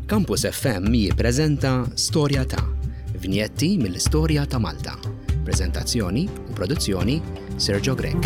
Campus FM jippreżenta Storja ta' vinjetti mill-istorja ta' Malta. Preżentazzjoni u produzzjoni Sergio Grek.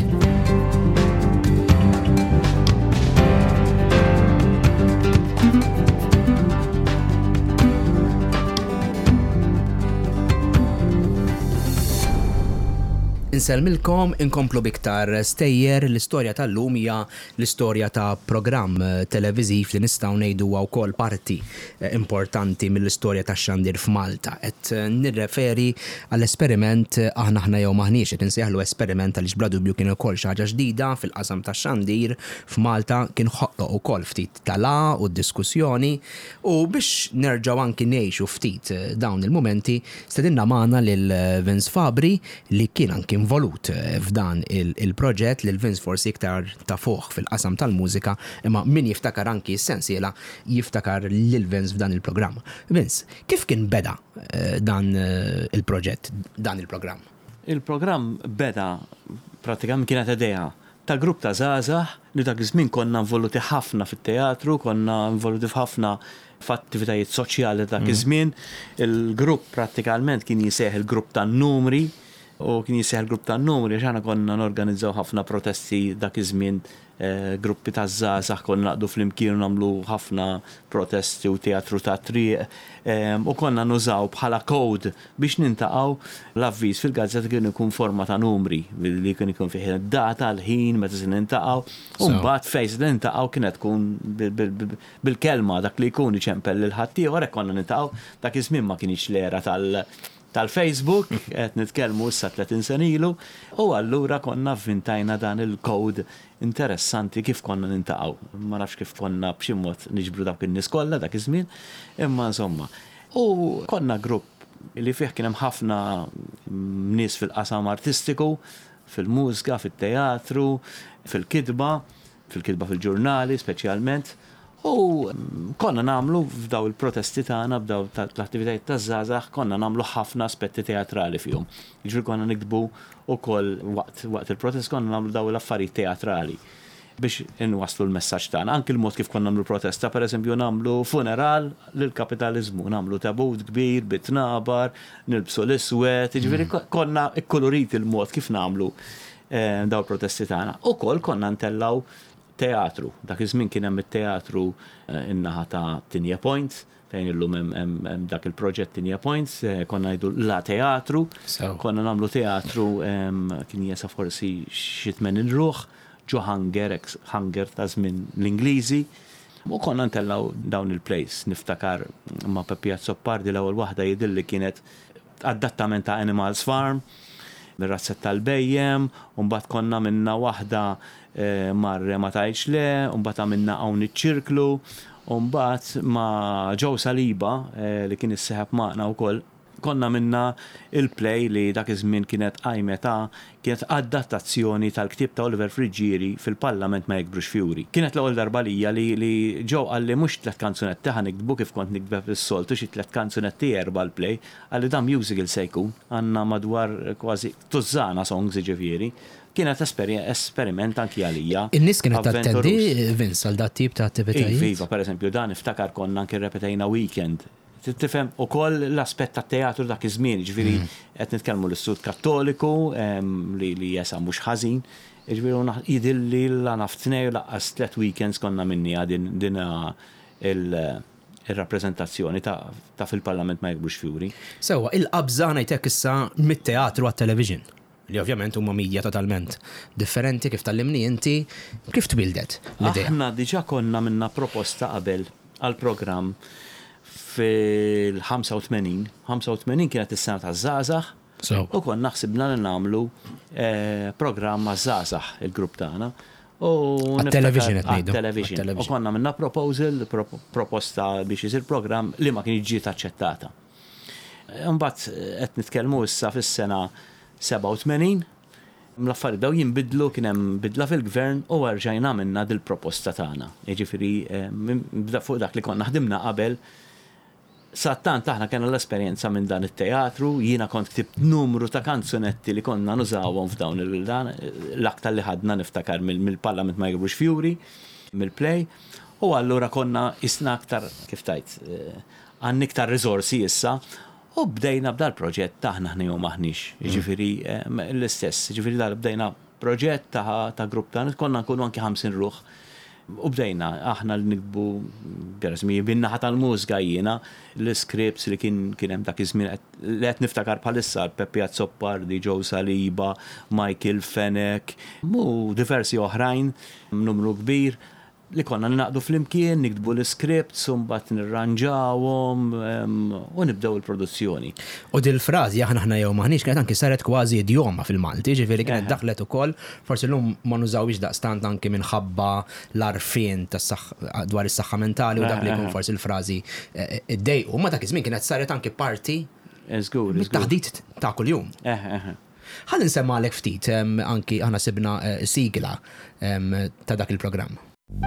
Inselmilkom inkomplu biktar stejjer l-istorja tal-lum hija l-istorja ta' programm televiżiv li nistgħu ngħidu wkoll parti importanti mill-istorja tax-xandir f'Malta. Qed nirreferi għall-esperiment aħna jew maħniex qed insejħlu esperiment għaliex bla dubju kien ukoll xi ħaġa ġdida fil-qasam tax-xandir f'Malta kien ħoqloq ukoll ftit tala u diskussjoni u biex nerġgħu anki ngħixu ftit dawn il-mumenti stedinna magħna lil Vince Fabri li kien anki involut f'dan il-proġett li l-Vince forsi iktar ta' fuq fil-qasam tal-mużika imma min jiftakar anki s-sensiela jiftakar lil-Vince f'dan il-programm. Vince, kif kien beda dan il-proġett, dan il-programm? Il-programm beda pratikament kienet idea ta' grupp ta' żgħażagħ li dak iż-żmien konna involuti ħafna fit-teatru, konna involuti f'ħafna f'attivitajiet soċjali dak iż-żmien. Il-grupp pratikament kien jiseħ il-grupp tan-numri u kien jiseħ il-grupp tan-numri għax aħna konna norganizzaw ħafna protesti dak iż-żmien, gruppi ta' żgħażagħ konna naqdu flimkien nagħmlu ħafna protesti u teatru ta' triq u konna nużaw bħala kod biex nintaqgħu l-avviż fil-gazzetta kien ikun forma ta' numri li kien ikun fih id-data, l-ħin meta se nintaqgħu u mbagħad fejn se nintaqgħu kienet tkun bil-kelma dak li jkun iċempel lil ħaddieħor hekk konna nintaqgħu dak iż-żmien ma kienx l-era tal-Facebook, qed nitkellmu issa 30 sen ilu, u allura konna vvintajna dan il-kod interessanti kif konna nintaqgħu. Ma nafx kif konna b'xi mod niġbru dawk in-nies kollha dak iż-żmien, imma insomma. U konna grupp li fih kien hemm ħafna nies fil-qasam artistiku, fil-mużika, fit-teatru, fil-kitba fil-ġurnali speċjalment. U konna namlu f'daw il-protesti tagħna b'daw l-attivitajiet taż-żgħażagħ konna namlu ħafna aspetti teatrali fihom. Jiġri konna nikdbu wkoll waqt il-protest konna namlu daw l-affarijiet teatrali biex inwasslu l-messaġġ tagħna. Anke il-mod kif konna namlu protesta, pereżempju namlu funeral lill-kapitaliżmu, namlu tabut kbir bit-tnabar, nilbsu l-iswed, jiġifieri konna ikkoloriti il-mod kif namlu daw il-protesti tagħna. Ukoll konna ntellaw teatru. Dak iż-żmien kien hemm it-teatru in-naħa ta' Tinja Point, fejn illum hemm dak il-proġett Tinja Point, konna ngħidu la teatru, konna nagħmlu teatru kien jesa forsi xi tmien ruħ, ġo Hunger ta' żmien l-Ingliżi, u konna ntellaw dawn il-plays. Niftakar ma' Peppia Zoppardi l-ewwel waħda jidilli kienet adattament ta' Animals Farm, mir-razzett tal-bejjem, u mbagħad konna minna waħda marre ma tajx le, u mbagħad għamilna hawn iċ-ċirklu, u mbagħad ma' Joe Saliba li kien isseħab magħna wkoll konna minna il-play li dak iż-żmien kienet kienet adattazzjoni tal-ktieb ta' Oliver Frigieri fil-Parlament ma jekbrux fjuri. Kienet l-ewwel darba lija li Joe qalli mhux 3 kanzunetti ħa nikdbu kif kont nikdeb is-soltu xi 3 kanzunetti erba' l-play, għalli dan musical se jkun għandna madwar kważi tużana songs ġifieri. Kienet esperiment anki għalija. In-nies kienet tattendi Vince għal dat tip ta' attivitajiet. Iva, pereżempju dan iftakar konna anke repetajna weekend. Tifhem ukoll l-aspett tat-teatru dak iż-żmien, ġifieri qed nitkellmu l-Istud Kattoliku li jesa mhux ħażin, ġifieri jidilli naf tnej laqqas 3 weekends konna minnija din il-rappreżentazzjoni ta' fil-Parlament ma jekbrux fjuri. Sewwa, il-qabża ngħidlek issa mit-teatru għat-television. Li ovvjament huma midja totalment differenti kif tallimni inti, kif tbildet l-idea? Aħna diġà konna minna proposta qabel għal programm fil-85. 85 kienet is-sena taż-żgħażagħ u konna ħsibna li nagħmlu programm maż-żgħażagħ il-grupp tagħna. Għat-television qed ngħidu. Television. U konna minna proposta biex isir programm li ma kien ġiet aċċettata. Imbagħad qed nitkellmu issa fis-sena 87, l-affarijiet daw jinbidlu, kien hemm bidla fil-gvern u rġajna minna dil-proposta tagħna. Jiġifieri fuq dak li konna ħdimna qabel, sattant aħna kellna l-esperjenza minn dan it-teatru, jiena kont ktibt numru ta' kanzunetti li konna nużawhom f'dawn l-aktar li ħadna niftakar mill-Parlament ma jekbrux fjuri, mill-play, U allura konna isna aktar, kif tajt, għan iktar risorsi issa, u bdejna b'dal proġett taħna ħna jew maħniex, ġifiri l-istess, ġifiri bdejna proġett ta' grupp ta' konna nkunu anki 50 ruħ. U bdejna, aħna l-nikbu, għarazmi, binnaħat tal-mużga jiena, l-scripts li kien hemm dak iż-żmien li qed niftakar bħalissa Peppi Azzoppardi, Joe Saliba, Michael Fenech, u diversi oħrajn, numru kbir, li konna naqdu fl-imkien, nikdbu l-scripts, mbagħad nirranġawhom u nibdew il-produzzjoni. U dil-frażi aħna jew maħniex kienet anki saret kważi idjoma fil-Malti, ġifieri kienet daħlet ukoll, forsi llum ma nużawx daqstant anki minħabba l-arfien dwar is-saħħa mentali u dak li jkun forsi l-frażi iddejqu, ma dak iż-żmien kienet saret anki parti mit-taħdit ta' kuljum. Ħalli nsemmalek ftit anki aħna sibna sigla ta' dak il-programm.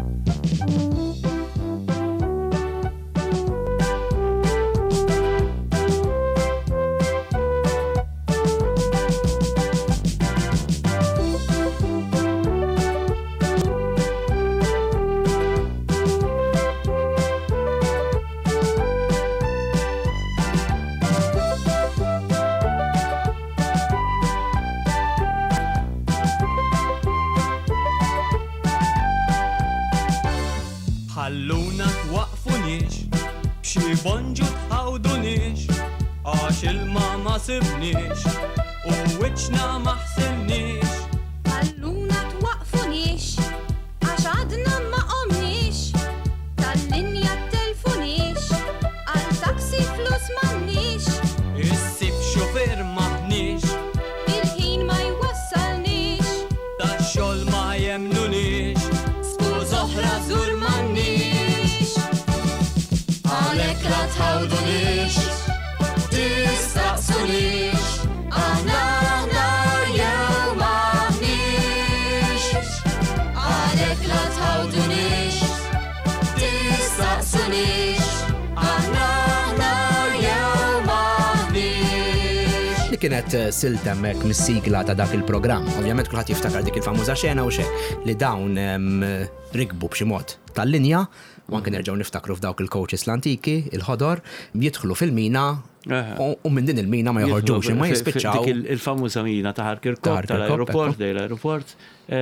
ħalluna twaqfunix, b'xi bonġu tħawdunix, għax il-ma ma sibnix, u wiċċna ma ħsilnix. Ħalluna twaqfunix, għax għadna ma qomnix, tal-linja t-telfunix, għal taksi flus m'għandniex. Issib xofer maħniex, il-ħin ma jwassalniex, tax-xogħol ma jemnunix, skuż oħra żur m'għandniex. Għalhekk la tħawdunix, tistaqsunix, aħna jew m'aħniex. Għalhekk la tħawdunix, tistaqsunix, aħna jew m'aħniex. Li kienet silta hemmhekk mis-sigla ta' dak il-programm. Ovvjament kulħadd jiftakar dik il-famuża xena u li dawn rikbu b'xi mod tal-linja u anke nerġgħu niftakru f'dawk il-coaches l-antiki, il-ħodor, jidħlu fil-mina u minn din il-mina ma joħorġux imma jispiċċaw. Dik il-famuża mina ta' Harkirkop tal-aeroport,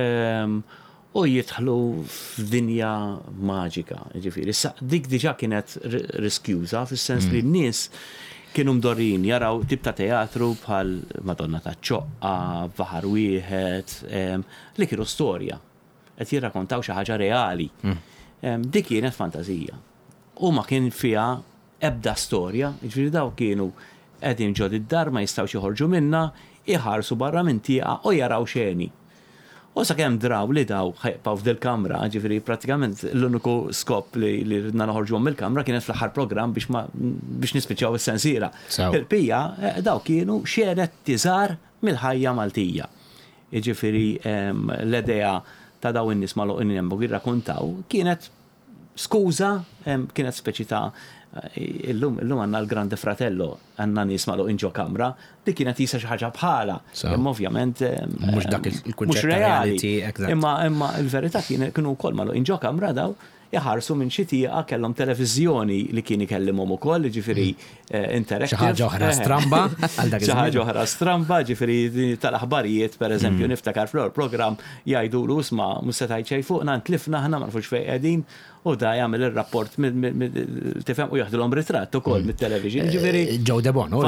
u jidħlu f'dinja maġika, ġifieri. Dik diġà kienet riskjuża fis-sens li n-nies kienu mdorrin jaraw tip ta' teatru bħal Madonna ta' ċoqqa, Baħar Wieħed, li kienu storja. Qed jirrakkontaw xi ħaġa reali. Dik kienet fantazija. U ma kien fiha ebda storja, ġifieri daw kienu qegħdin ġod id-dar ma jistgħux joħorġu minnha, iħarsu barra minn tieqa u jaraw xeni. U sakemm draw li daw ħejqpaw f'dil-kamra, ġifieri pratikament l-uniku skop li ridna noħorġuhom mill-kamra kienet fl-aħħar programm biex nispiċċaw is-sensiera. Il-pija daw kienu xenet tiżar mill-ħajja Maltija. Jiġifieri l-idea ta' daw in-nies magħluqin hemm u jirrakkuntaw kienet skuża, kienet speċi ta' illum għandna l-Grande Fratello, għandna nies magħluqin ġo kamra, dik kienet jisa xi ħaġa bħala. Imma ovvjament mhux dak il-kunċett ta' reality, imma l-verità kienu wkoll magħluqin ġo kamra daw jaħarsu minn xi tieqa kellhom televiżjoni li kien ikellimhom ukoll, ġifieri interactive. Xi ħaġa oħra stramba għal dak xi ħaġa oħra stramba, ġifieri tal-aħbarijiet pereżempju niftakar fl-programm jgħidulu isma' mhux se tgħid xejn fuqna ntlifna aħna ma nafux fejn qegħdin u da jagħmel ir-rapport tifhem u jaħdilhom ritratt ukoll mit-television. Ġifieri Joe De Bono,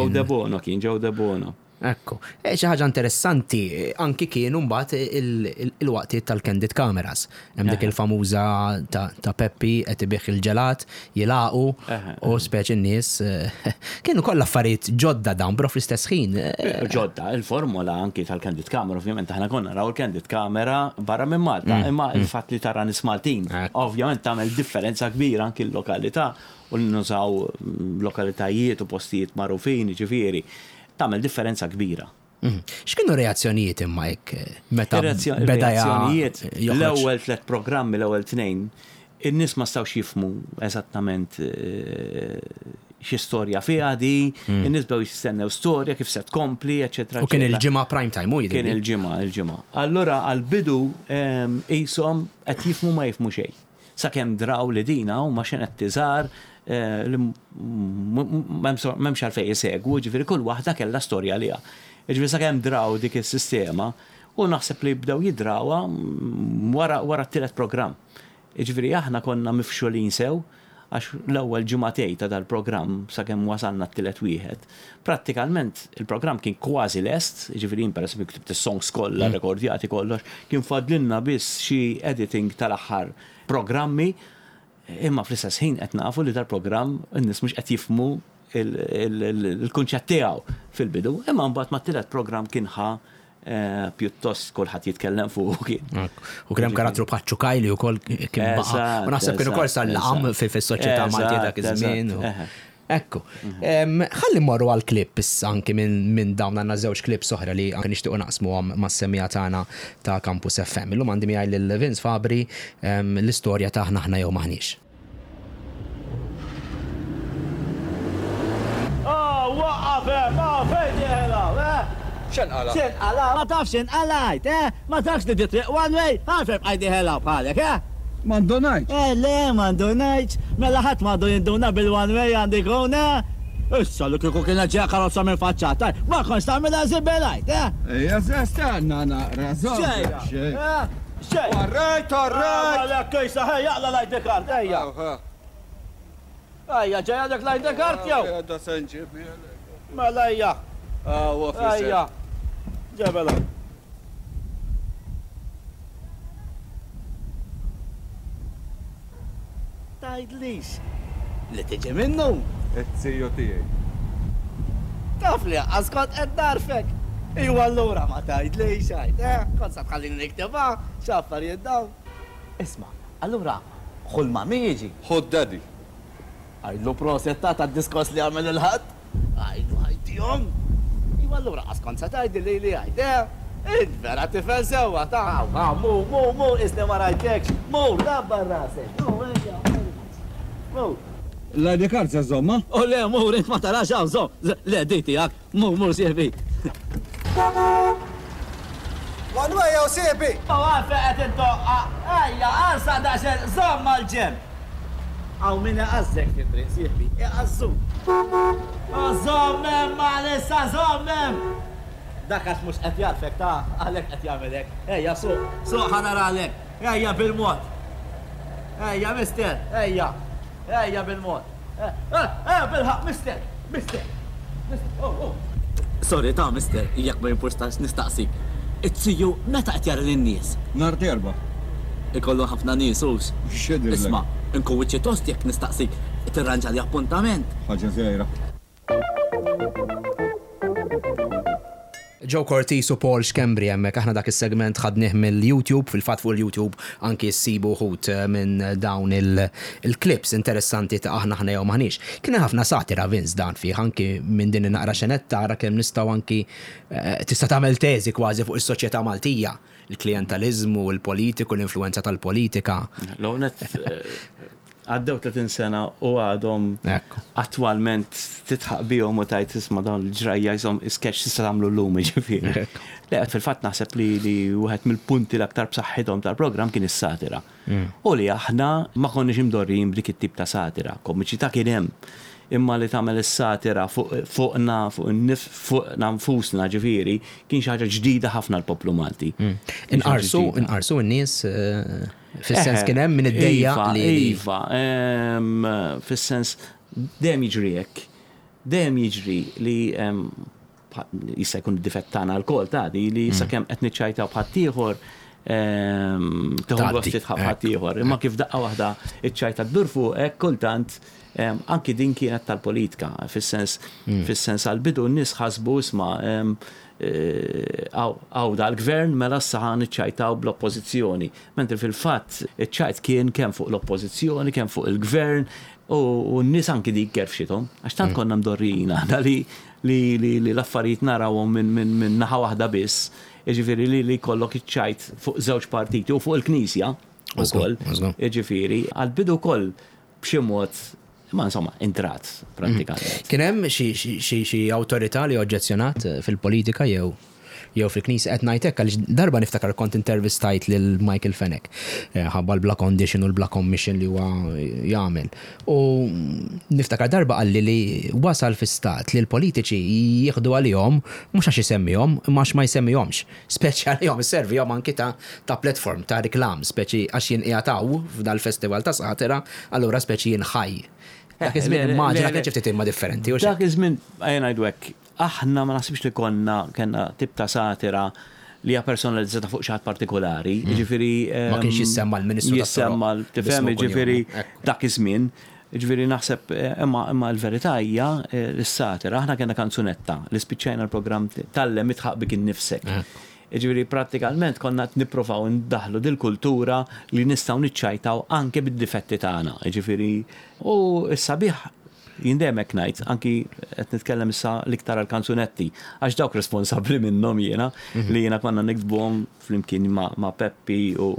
Joe De Bono. Ekku. Xi ħaġa interessanti anki kienu mbagħad il-waqtiet tal-candid cameras. Hemm dik il-famuża ta' Peppi qed ibih il-ġelat, jilaqu u speċi n-nies kienu kollha affarijiet ġodda dawn però fl-istess ħin. Ġodda, il-formola anki tal-candid camera, ovvjament aħna konna raw il-candid camera barra minn Malta, imma il-fatt li tara nies Maltin, ovvjament tagħmel differenza kbira anki l-lokalità u nużaw lokalitajiet u postijiet magħrufin, ġifieri. Tagħmel differenza kbira. X'kienu reazzjonijiet imma hekk meta beda l-ewwel 3 programmi, l-ewwel 2, in-nies ma stawx jifhmu eżattament xi storja fiha di, in-nies bdew jistennew storja kif se tkompli, eċetera. U kien il-ġimgħa prime time u kien il-ġimgħa. Allura għall-bidu qishom qed jifhmu ma jifhmu xejn. sakemm draw li dina huma xenetti żgħar li m'hemmx għalfejn jisegwu, ġifieri kull waħda kellha storja liha. Ġifieri sakemm draw dik is-sistema u naħseb li bdew jidrawha wara t-tielet programm. Ġifieri aħna konna mifxulin sew għax l-ewwel ġimgħatej ta' dal-programm sakemm wasalna t-tielet wieħed. Prattikalment il-programm kien kważi lest, ġifieri peress li ktibt is-songs kollha, rekordjati kollox, kien fadlilna biss xi editing tal-aħħar programmi, imma fl-istess ħin qed nafu li dal-programm in-nies mhux qed jifhmu il-kunċett tiegħu fil-bidu, imma mbagħad mat-tielet programm kien pjuttost kulħadd jitkellem fuq kien. U kien hemm karattru Paċċu Kajli wkoll kien baqa'. U naħseb kien ukoll sal-laqam fis-soċjetà Maltija dak iż-żmien. Ekku. Ħalli mmorru għall-klipp issa anke minn dawn għandna żewġ klips oħra li anke nixtiequ naqsmuhom mas-semmija tagħna ta' Campus FM. Illum għandi miegħi lil Vince Fabri l-istorja ta' aħna jew maħniex. Xenqala, ma tafx xenqalajt, ma tafx li ditriq one way, għalfem għajdi ħela bħalek, Mandonajt? Le, mandonajt, mela ħadd m'għandu jinduna bil-one way għandi kuna. Issa li kieku kien ġeja karozza minn faċċata, ma konx tagħmilha żibelajt, Ejja stanna naqra żgħir. Xejn. Orrejt. Għalek kejsa ħejja jaqla lajt kart, ejja. Ejja, ġejja dak lajt kart jew. Da senġib. Mela ejja. Ejja. Ġebela. Tajdlix. Li tiġi minnu. Et-siju tiegħi. Taf li għaskot qed darfek. Iwa allura ma tajdlix għajt, Kont sa tħallini nikteba, x'affarijiet dawn. Isma', allura ħulma miġi. Ħod daddy. Għajdlu prosetta ta' diskos li għamel il-ħadd. Għajdlu ħajtijom. Allura għaskon sa tajdi li għajt, vera tifel sewa, ta' mu, isni ma rajtekx, mu, dabba rasek, mu. Lajdi karza zomma? U le, mu, rint ma tarax għaw, zom, le, diti għak, mu, sieħbi. One way, għaw sieħbi! U għafeqet into, ejja, għansa daċen, zomma l-ġem. Għaw minna għazzek fitri, sieħbi, għazzu. Zommem, Malissa, zommem! Dakat mux qed jarfek ta' għalek qed jagħmelek. Ejja, suq ħanar għalek. Ejja bil-mod. Ejja, mister, ejja bil-mod. Bil-ħaq, mister. Sorry ta' mister, jekk ma jimportax nistaqsik. It-siju meta qed jara lin-nies? Nar terba. Ikollu ħafna nies hux. X'edir. Isma', inkuwiċċi tost jekk nistaqsik. Tirranġa li appuntament. Ħaġa żgħira. Joe Cortis u Paul Schembri hemmhekk aħna dak is-segment ħadnih mill-YouTube, fil-fatt fuq il-YouTube anki ssibu ħut minn dawn il-clips interessanti ta' aħna jew maħniex. Kien ħafna satira Vince dan fih anki minn din naqra xenetta ara kemm nistgħu anki tista' tagħmel teżi kważi fuq is-soċjetà Maltija, il-klientelizmu, il-politiku, l-influenza tal-politika. L-għonet għaddew 30 sena u għadhom attwalment titħaq bihom u tajt isma' dawn il-ġrajja jisom sketch tista' tagħmlu llum ġifieri. Le fil-fatt naħseb li wieħed mill-punti l-aktar b'saħħithom tal-programm kien is-satira. U li aħna ma konniex imdorrin b'dik it-tip ta' satira, komiċità kien hemm. Imma li tagħmel is-satira fuqna nfusna ġifieri kien xi ħaġa ġdida ħafna l-poplu Malti. Inqarsu n-nies fis-sens kien hemm min id-dejja li Iva, fis-sens dejjem jiġri hekk. Dejjem jiġri li jista' jkun difett tagħna l-kol tagħdi li sakemm qed niċċajtaw bħaddieħor teħu gosti tħabħaddieħor. Imma kif daqqa waħda iċċajta ddur fuq hekk kultant anki din kienet tal-politika, fis-sens għal-bidu n-nies ħasbu isma' għawda l-gvern mela s-saħan iċċajtaw bl-oppożizzjoni. Mentri fil-fatt iċċajt kien kemm fuq l-oppożizzjoni, kemm fuq il-gvern u n-nies anki dik kerfxithom. Għax tant konna mdorrijina li l-affarijiet narawhom minn naħa waħda biss. Jiġifieri li kollok iċċajt fuq żewġ partiti u fuq il-Knisja ukoll. Jiġifieri għal-bidu wkoll b'xi mod ma insomma intrat prattikament. Kien hemm xi awtorità li oġġezzjonat fil-politika jew jew fil-Knisja qed ngħid hekk għaliex darba niftakar kont intervistajt lil Michael Fenech ħabba l-Black Condition u l-Black Commission li huwa jagħmel. U niftakar darba qalli li wasal fi stat li l-politiċi jieħdu għalihom mhux għax isemmihom imma għax ma jsemmihomx. Speċi għalihom isservihom anki ta' platform ta' riklam, speċi għax jinqiegħataw f'dal-festival ta' satira, allura speċi jinħaj. Dak iż-żmien immaġina kien ċiftit imma differenti. Dak iż-żmien ngħidu hekk, aħna ma naħsibx li kellna tip ta' satira li hija personalizzata fuq xi ħadd partikolari, jiġifieri ma kienx jissemma l-Ministru jissemma tifhem jiġifieri dak iż-żmien, jiġifieri naħseb imma l-verità hija s-satira aħna kellna kanzunetta li spiċċajna l-programm tallem itħaq bik innifsek. Ġifieri prattikalment konna qed nippruvaw ndaħlu dil-kultura li nistgħu niċċajtaw anke bid-difetti tagħna. Ġifieri u s-sabiħ jindemek ngħid anki qed nitkellem issa l-iktar għall-kanzunetti għax dawk responsabbli minnhom jiena li jiena konna nikdbuhom flimkien ma' Peppi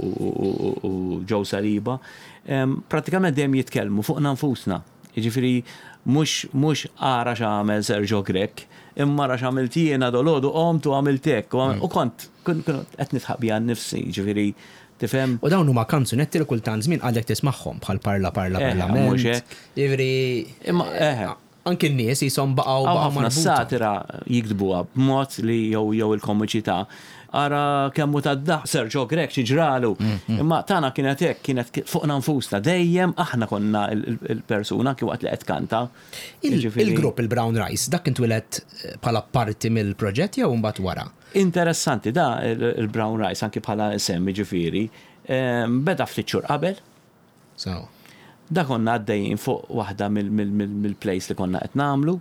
u Joe Saliba. Prattikament dejjem jitkellmu fuqna nfusna. Ġifieri mhux ara x'għamel Sergio Grek, imma ra x'għamilt jiena dolodu qomtu għamilt hekk u kont qed nitħaq biha nnifsi, ġifieri tifhem. U dawn huma kanzunetti li kultant żmien għadek tismagħhom bħal parlament. Mhux hekk. Jiġifieri anke n-nies jisom baqgħu ħafna satira jikdbuha b'mod li jew il-komiċità. Ara kemmu tad-daħ Sergio Grek xiġralu. Imma tagħna kienet hekk, kienet fuqna nfusna dejjem aħna konna il-persuna kien waqt li qed kanta. Il-grupp il-Brown Rice dak intwilet bħala parti mill-proġett jew mbagħad wara? Interessanti da il-Brown Rice anke bħala isem ġifieri beda ftit xhur qabel. Da konna għaddejjin fuq waħda mill-place li konna qed nagħmlu.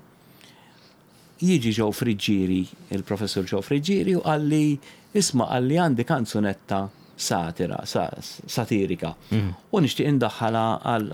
Jiġi Joe Friġġieri, il-professur Joe Friġġieri, u għalli għandi kanzunetta satirika. U nixtieq indaħħala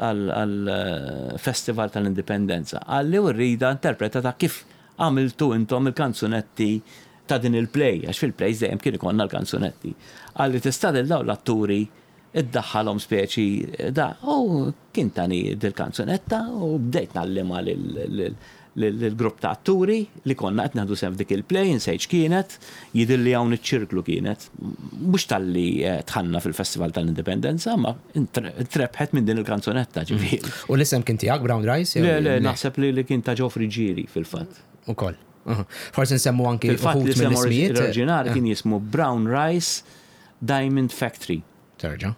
għal-Festival tal-Indipendenza. Għalli u rrida interpretata kif għamiltu intom il-kanzunetti ta' din il-play, għax fil-plays dejjem kien ikonna l-kanzunetti. Għalli tista' daw l-atturi iddaħħalhom speċi kien tani dil-kanzunetta u bdejt nallima l-grupp ta' atturi li konna qed naħdu sem f'dik il-play insejġ kienet jidilli hawn iċ-ċirklu kienet mhux talli tħanna fil-Festival tal-Indipendenza ma trebħet minn din il-kanzunetta ġifieri. U l-isem kien tiegħek Brown Rice? Le, naħseb li kien ta' Joe Friġġieri fil-fatt. Ukoll. Forsi nsemmu anki fil-fatt li l-isem oriġinali kien jismu Brown Rice Diamond Factory. Terġa'.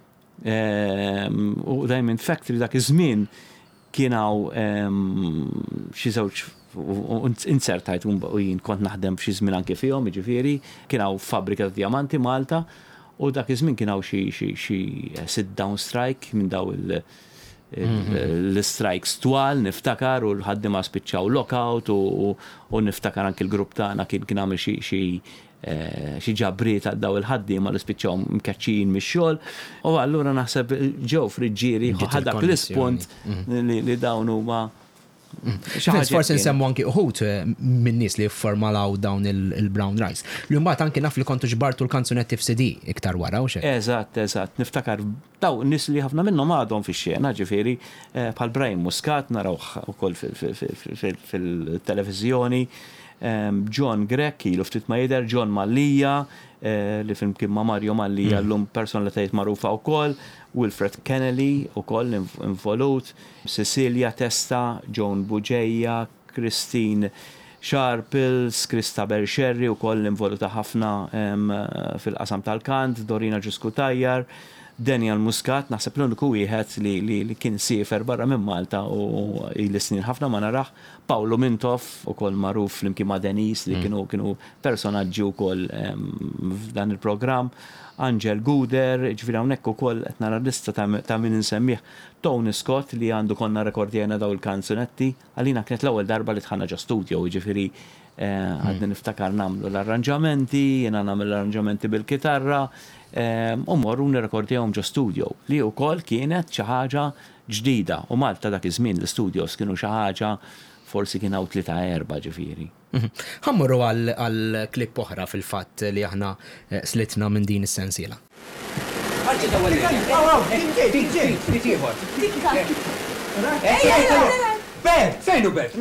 U Diamond Factory dak iż-żmien kienaw xi żewġ insertajt u jien kont naħdem f'xi żmien anke fihom, jiġifieri kienaw fabbrika ta' diamanti Malta u dak iż-żmien kienaw xi sit down strike minn daw l-strikes twal niftakar u l-ħaddiema spiċċaw lockout u niftakar anke l-grupp tagħna kien għamel xi ġabriet għal daw il-ħaddiema li spiċċaw mkaċċin mix-xogħol u allura naħseb Joe Friġġieri ħadak l-ispunt li dawn huma Forsi nsemmu anki uħut minn nies li formalaw dawn il-Brown Rice. Li mbagħad anki naf li kontu ġbartu l-kanzunetti f'CD iktar wara u xejn. Eżatt. Niftakar daw nies li ħafna minnhom għadhom fix-xena ġifieri bħal Brian Muscat narawh ukoll fil-televiżjoni. John Grek, ilu ftit ma jidher, John Mallija, li film kien ma' Mario Mallija l-lum personalitajiet magħrufa wkoll, Wilfred Kennelly ukoll involut, Cecilia Testa, Joan Buġeja, Christine Sharples, Christabel Sherry ukoll involuta ħafna fil-qasam tal-kant, Dorina Ġuskutajjar, Daniel Muscat, naħseb l-uniku wieħed li kien siefer barra minn Malta u il-snin ħafna ma naraħ, Paolo Mintov ukoll magħruf flimkien ma' Denis li kienu personaġġi wkoll f'dan il-programm, Angel Guder, ġifieri hawnhekk ukoll qed nara lista ta' min insemmih, Tony Scott li għandu konna rekordjena daw il-kanzunetti, għalina kienet l-ewwel darba li tħanna ġa studio, ġifieri għadni niftakar nagħmlu l-arranġamenti, jiena nagħmel l-arranġamenti bil-kitarra, u morru nirrekordjahom ġo studio li wkoll kienet xi ħaġa ġdida u Malta dak iż-żmien l-studios kienu xi ħaġa forsi kien hawn 3-4 ġifieri. Ħammurru għal klipp oħra fil-fatt li aħna slitna minn din is-sensiela. Bert! Fejnu Bert?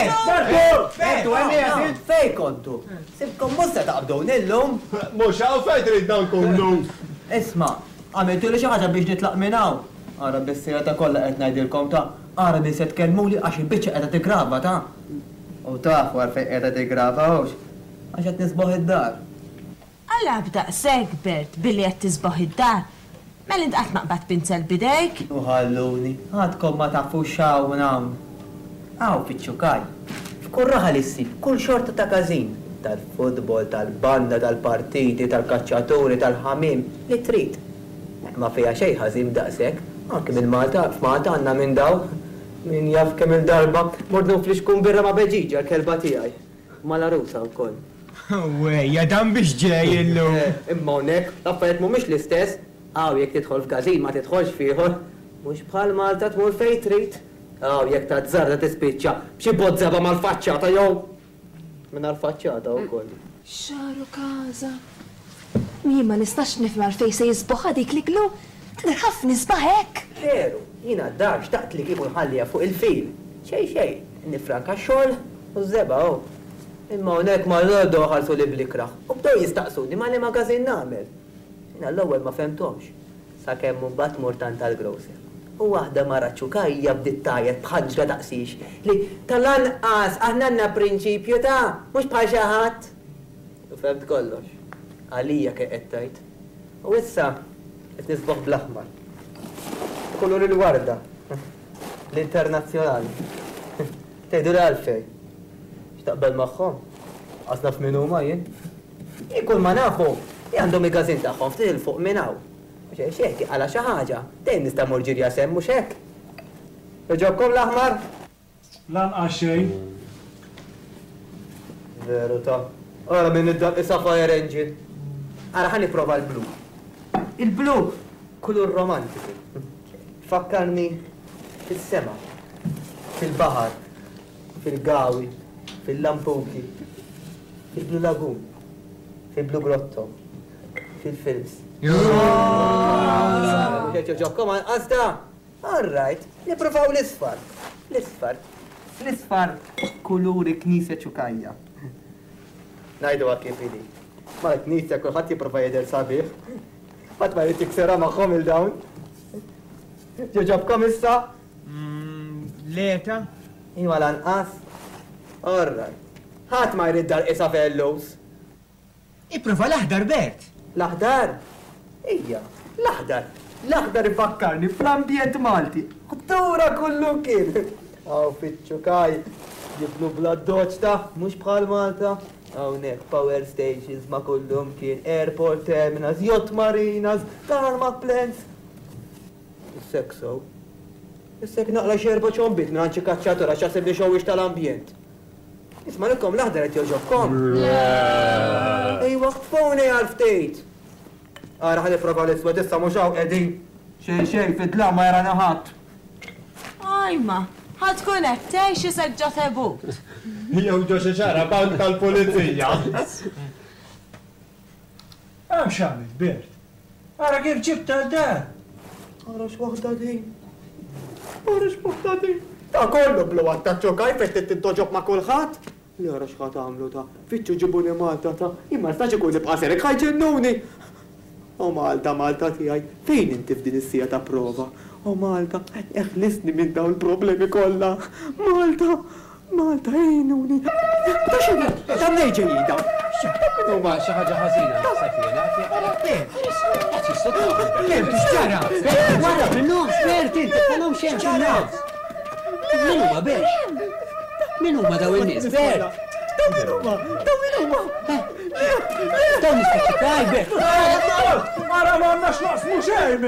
Bert! Bert! Fej kontu? Sibkom musta taqbdu nillum? Mux għaw fejt rrid dan kullu. Isma, għamiltu li xaħġa biex nitlaq minnaw. Għara bissira ta' kolla qed ngħidilkom ta' għara bi se tkellmu li għax il-biċċa qiegħda tigrava ta'. U taf war fejn qiegħda tigrava hux. Għax qed nisbaħ id-dar. Alla b'daqshekk Bert billi qed tisbaħ id-dar. Mela int qatt maqbad pinsel bidejk? U ħalluni, għadkom ma tafux xaw nam. Għaw fiċċukaj. F'kull raħa li ssib, kull xorta ta' każin. Tal-futbol, tal-banda, tal-partiti, tal-kaċċaturi, tal-ħamim, li trid. Ma fija xejn ħażin daqshekk, anke minn Malta, f'Malta għandna minn daw. Min jaf kemm il-darba, mordu fl-ixkun birra ma' beġiġa l-kelba tiegħi. Ma la-rusa wkoll. Wejja, dan biex ġej illum. Imma hawnhekk, l-affarijiet mhumiex l-istess. Għaw, jek tidħol f'kazin ma tidħolx fiħor. Mux bħal Malta tmur fej trid. Għaw, jek ta' zzarda tispiċċa b'xi bozzaba mal-faċċata jew. Minn għal-faċċata wkoll. Xaru kaza. Jien ma nistax nifhim għalfejn se jisboħ dik li glu. Tidher ħafna isbaħ hekk. Veru, jiena d-dar xtaqt li kieku nħallija fuq il-fil. Xej, nifranka x-xogħol u żeba hu. Imma hawnhekk ma l-għodu ħarsu li blikraħ. U bdew jistaqsuni ma li magażin nagħmel. Jina l-ewwel ma femtomx, sakemm mbagħad mur tant tal-grocer. U waħda mara ċukajja bdiet tajjeb bħaġġa daqsix li tal-anqas aħna għandna prinċipju ta' mhux bħal xi ħadd. U femt kollox. Għalija kien qed tgħid. U issa qed nisboħ bl-aħmar. Kulur il-warda. L-internazzjonali. Tgħidu għalfejn. X'taqbel magħhom? Għasna f'min huma jien. Jien ma nafu. Għandhom il-gazin tagħhom ftit il-fuq minn hawn. X'hekk għala xi ħaġa, dejjem nista' mur ġirja semm mhux hekk. Iġobkom l-aħmar? Lanqas xejn. Veru ta' ara minn id-daq isa fire engine. Ara ħa nipprova l-blu. Il-blu kulur romantiku. Fakkarni fis-sema, fil-baħar, fil-gawi, fil-lampuki, fil-blu lagun, fil-blu grotto. Fil-films. Ġobkom għazda. All right, niprofaw l-isfar. L-isfar kuluri knisja ċukajja. Najdu għak kif ili. Ma knisja kulħadd jipprova jidher sabiħ. Ħadd ma jrid tiksera magħhom il-dawn. Ġobkom issa? Leta? Iwa lanqas. All right. Ħadd ma jrid dar isa fellows. Ipprova l-aħdar Bert. L-aħdar? Ija, l-aħdar. L-aħdar ifakkarni fl-ambjent Malti. Għattura kullu kien. Għaw fitċukaj, jiblu bla doċ ta' mux bħal Malta. Għawnek, power stations ma kullum kien, airport terminals, yacht marinas, tarmac plants. Issek so. Issek naqla xerba ċombit minn ċi kacċatura xasib li xowix tal-ambjent. Isma l-kom l-aħdar għet joġobkom. Ejwa, f'foni għal-ftejt. Għara ħalli prova l-iswed issa muġaw edin. Xej, fidla ma jara naħat. Ajma, ħadkun hekk tgħix isek ġo tebut. Jew ġo xi ċara bank tal-pulizija. Hemm x'għamil Bert. Ara kif ġibta d-dar. Għara x'waħda din. Għara x'waħda din. Ta' kollu blu għatta ċokaj fett t-toġob ma' kulħadd. Li għara x'ħat għamlu ta' fitxu ġibuni Malta ta' imma staġi kun nibqaserek ħajġennuni. O Malta tijaj, fejn inti f'din is-sija ta' prova? O Malta, eħlisni minn daw il-problemi kollha. Malta, ejnuni. Ta' xini, ta' mnejġi jida. Huma xi ħaġa ħażina sakjena. Bert, x'ġara? Wara fin-nos, Bert, inti tħallhom xejn fin-nos. Min huma Bert? Min huma daw in-nies? Bert. Daw min huma? Daw nistaċċikaj, Bert. Ara ma għandnax naqsmu xejn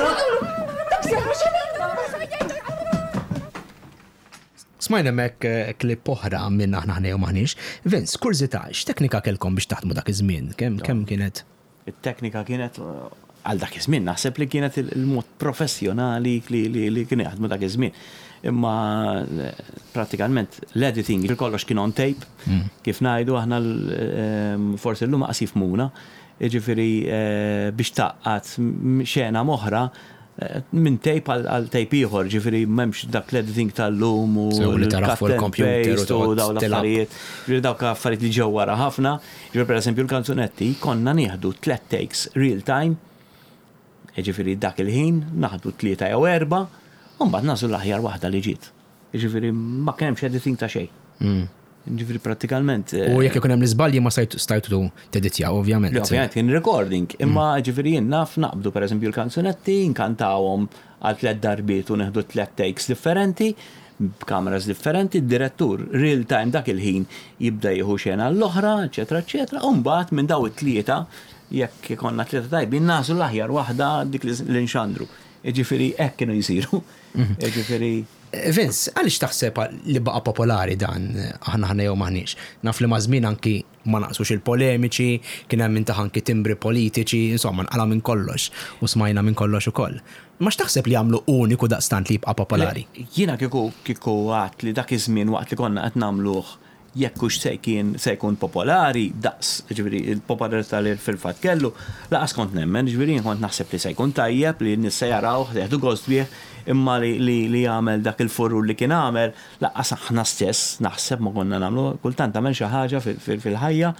Smajna mek klip oħra minn aħna ħnew maħniex. Vince, kurzita, x'teknika kelkom biex taħdmu dak iż-żmien? Kemm kienet? Il-teknika kienet għal dak iż-żmien, naħseb li kienet il-mod professjonali li kien jaħdmu dak iż-żmien. Imma pratikament l-editing kollox kien on tape, kif ngħidu aħna forsi llum qasif muna, jiġifieri biex taqqat xena moħra minn tape għal tape ieħor, ġifieri m'hemmx dak l-editing tal-lum u So, li tara fuq il-computer u u toqgħod daw l-affarijiet. Ġifieri dawk affarijiet li ġew wara ħafna. Ġifieri pereżempju l-kanzunetti konna nieħdu 3 takes real time. Ġifieri dak il-ħin naħdu 3 jew 4 u mbagħad nażlu l-aħjar waħda li ġiet. Ġifieri ma kienx editing ta' xejn. Ġifieri prattikament. U jekk ikun hemm l-iżbalji ma stajtu teditja, ovvjament. Ovvjament kien recording, imma ġifieri jien naf naqbdu pereżempju l-kanzunetti, nkantawhom għal 3 darbiet u neħdu 3 takes differenti, b'kameras differenti, id-direttur real time dak il-ħin jibda jieħu xena l-oħra, eċetera, eċetera, u mbagħad minn daw it-tlieta jekk ikonna 3 tajbin nażu l-aħjar waħda dik li nxandru. Ġifieri hekk kienu jsiru. Ġifieri Vince, għaliex taħseb li baqa popolari dan aħna jew maħniex? Naf li mażmin anki ma naqsux il-polemiċi, kien hemm intaħ anki timbri politiċi, insomma nqala minn kollox u smajna minn kollox ukoll. Ma x'taħseb li jagħmlu uniku daqstant li jibqa' popolari? Jiena kieku għat li dak iż-żmien waqt li konna qed nagħmluh jekk hux se jkun popolari, daqs, ġifieri il-popolarità li fil-fatt kellu, laqas kont nemmen, ġifieri kont naħseb li se jkun tajjeb li n-nies se jarawh, jieħdu gost bih, imma li jagħmel dak il-furru li kien għamel, laqas aħna stess naħseb ma konna nagħmlu, kultant tagħmel xi ħaġa fil-ħajja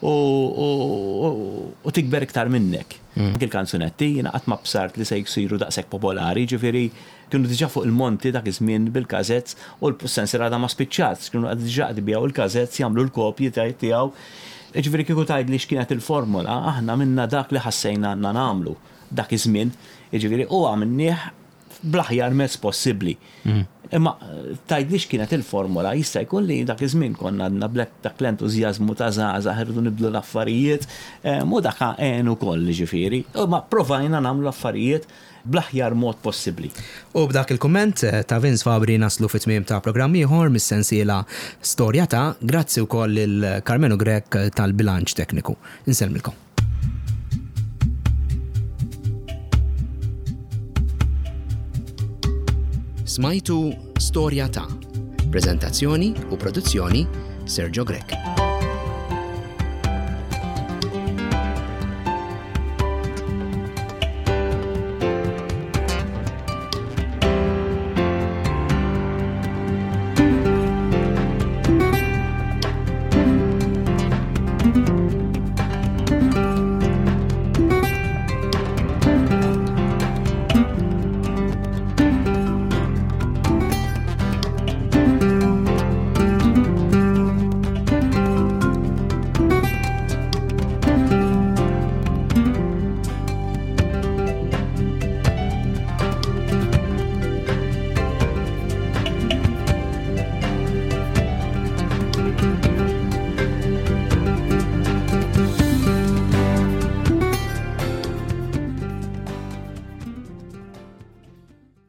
u tikber iktar minnek. Il-kanzunetti jiena qatt ma bsart li se jsiru daqshekk popolari, ġifieri kienu diġà fuq il-monti dak iż-żmien bil-każezz u l-sensirata ma spiċċat, kienu diġà qed il-każezz jagħmlu l-kopji tiegħu. Ġifieri kieku tgħidli x'kienet il-formula, aħna minna dak li ħassejna għandna nagħmlu dak iż-żmien, ġifieri u għamilnieh bl-aħjar mezz possibbli. Imma tgħidli x'kienet il-formula, jista' jkun li dak iż-żmien konna għandna dak l-entużjażmu ta' żgħażagħ irridu nibdlu l-affarijiet, u dak għen ukoll ġifieri, imma provajna nagħmlu l-affarijiet bl-aħjar mod possibbli. U b'dak il-kumment ta' Vince Fabri naslu fit-tmiem ta' programm ieħor mis-sensiela Storja ta' grazzi wkoll lil Carmenu Grek tal-bilanċ tekniku. Insellmilkom. Smajtu Storja ta' preżentazzjoni u produzzjoni Sergio Grek.